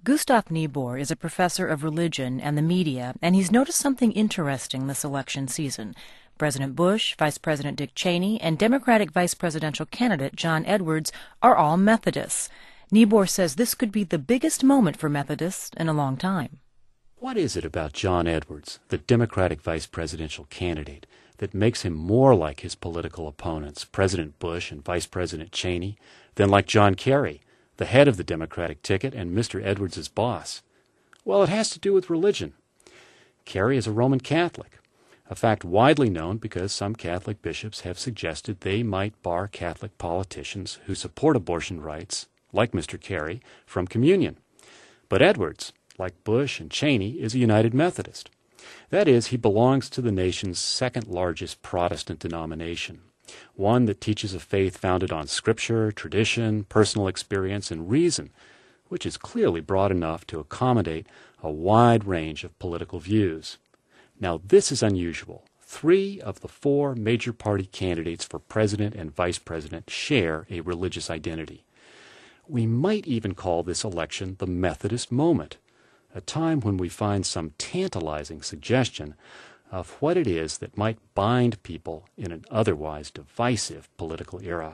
Gustav Niebuhr is a professor of religion and the media, and he's noticed something interesting this election season. President Bush, Vice President Dick Cheney, and Democratic vice presidential candidate John Edwards are all Methodists. Niebuhr says this could be the biggest moment for Methodists in a long time. What is it about John Edwards, the Democratic vice presidential candidate, that makes him more like his political opponents, President Bush and Vice President Cheney, than like John Kerry, the head of the Democratic ticket and Mr. Edwards' boss? Well, it has to do with religion. Kerry is a Roman Catholic, a fact widely known because some Catholic bishops have suggested they might bar Catholic politicians who support abortion rights, like Mr. Kerry, from communion. But Edwards, like Bush and Cheney, is a United Methodist. That is, he belongs to the nation's second largest Protestant denomination, one that teaches a faith founded on Scripture, tradition, personal experience, and reason, which is clearly broad enough to accommodate a wide range of political views. Now, this is unusual. 3 of the 4 major party candidates for president and vice president share a religious identity. We might even call this election the Methodist moment, a time when we find some tantalizing suggestion of what it is that might bind people in an otherwise divisive political era.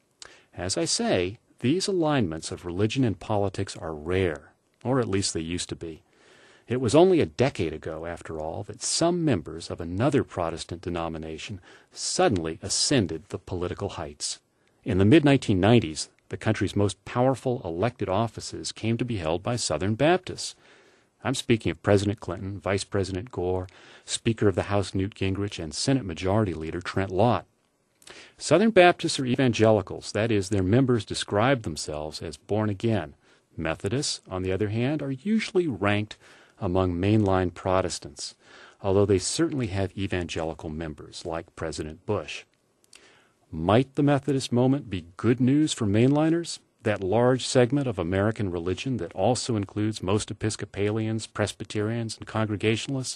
As I say, these alignments of religion and politics are rare, or at least they used to be. It was only a decade ago, after all, that some members of another Protestant denomination suddenly ascended the political heights. In the mid-1990s, the country's most powerful elected offices came to be held by Southern Baptists. I'm speaking of President Clinton, Vice President Gore, Speaker of the House Newt Gingrich, and Senate Majority Leader Trent Lott. Southern Baptists are evangelicals, that is, their members describe themselves as born again. Methodists, on the other hand, are usually ranked among mainline Protestants, although they certainly have evangelical members, like President Bush. Might the Methodist moment be good news for mainliners? That large segment of American religion that also includes most Episcopalians, Presbyterians, and Congregationalists?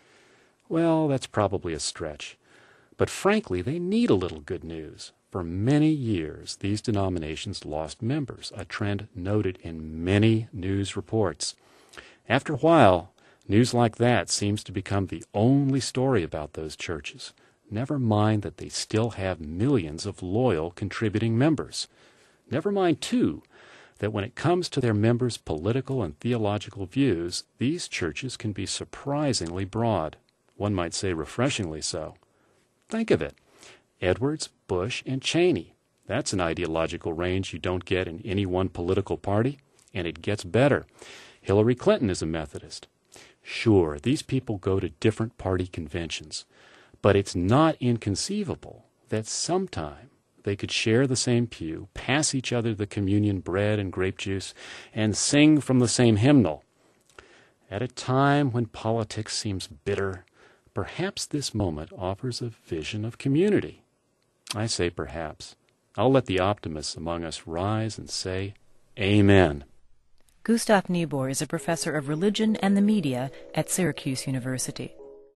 Well, that's probably a stretch. But frankly, they need a little good news. For many years, these denominations lost members, a trend noted in many news reports. After a while, news like that seems to become the only story about those churches. Never mind that they still have millions of loyal contributing members. Never mind, too, that when it comes to their members' political and theological views, these churches can be surprisingly broad. One might say refreshingly so. Think of it. Edwards, Bush, and Cheney. That's an ideological range you don't get in any one political party, and it gets better. Hillary Clinton is a Methodist. Sure, these people go to different party conventions, but it's not inconceivable that sometime they could share the same pew, pass each other the communion bread and grape juice, and sing from the same hymnal. At a time when politics seems bitter, perhaps this moment offers a vision of community. I say perhaps. I'll let the optimists among us rise and say, Amen. Gustav Niebuhr is a professor of religion and the media at Syracuse University.